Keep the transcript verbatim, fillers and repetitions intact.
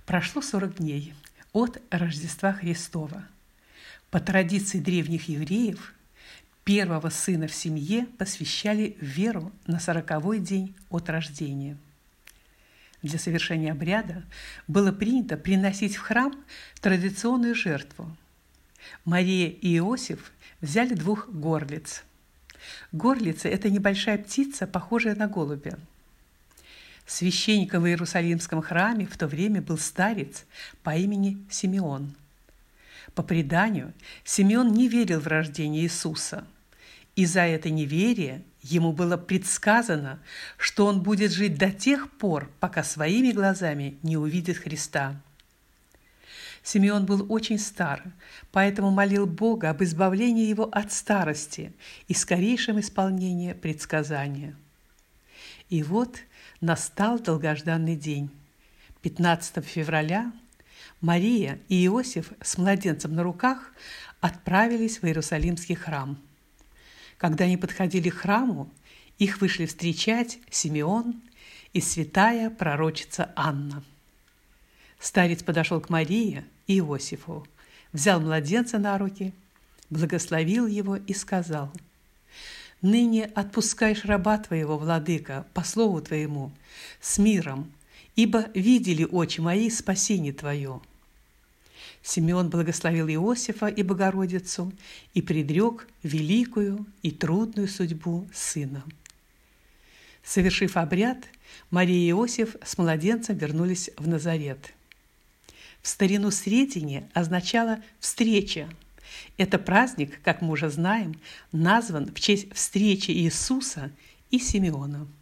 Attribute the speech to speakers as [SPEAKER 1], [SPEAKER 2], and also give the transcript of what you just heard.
[SPEAKER 1] Прошло сорок дней от Рождества Христова. По традиции древних евреев, первого сына в семье посвящали в веру на сороковой день от рождения. Для совершения обряда было принято приносить в храм традиционную жертву. Мария и Иосиф взяли двух горлиц. Горлица – это небольшая птица, похожая на голубя. Священником в Иерусалимском храме в то время был старец по имени Симеон. По преданию, Симеон не верил в рождение Иисуса, и за это неверие ему было предсказано, что он будет жить до тех пор, пока своими глазами не увидит Христа. Симеон был очень стар, поэтому молил Бога об избавлении его от старости и скорейшем исполнении предсказания. И вот настал долгожданный день. пятнадцатого февраля Мария и Иосиф с младенцем на руках отправились в Иерусалимский храм. Когда они подходили к храму, их вышли встречать Симеон и святая пророчица Анна. Старец подошел к Марии и Иосифу, взял младенца на руки, благословил его и сказал: «Ныне отпускаешь раба твоего, владыка, по слову твоему, с миром, ибо видели очи мои спасение твое». Симеон благословил Иосифа и Богородицу и предрек великую и трудную судьбу сына. Совершив обряд, Мария и Иосиф с младенцем вернулись в Назарет. В старину Сретение означало «встреча». Это праздник, как мы уже знаем, назван в честь встречи Иисуса и Симеона.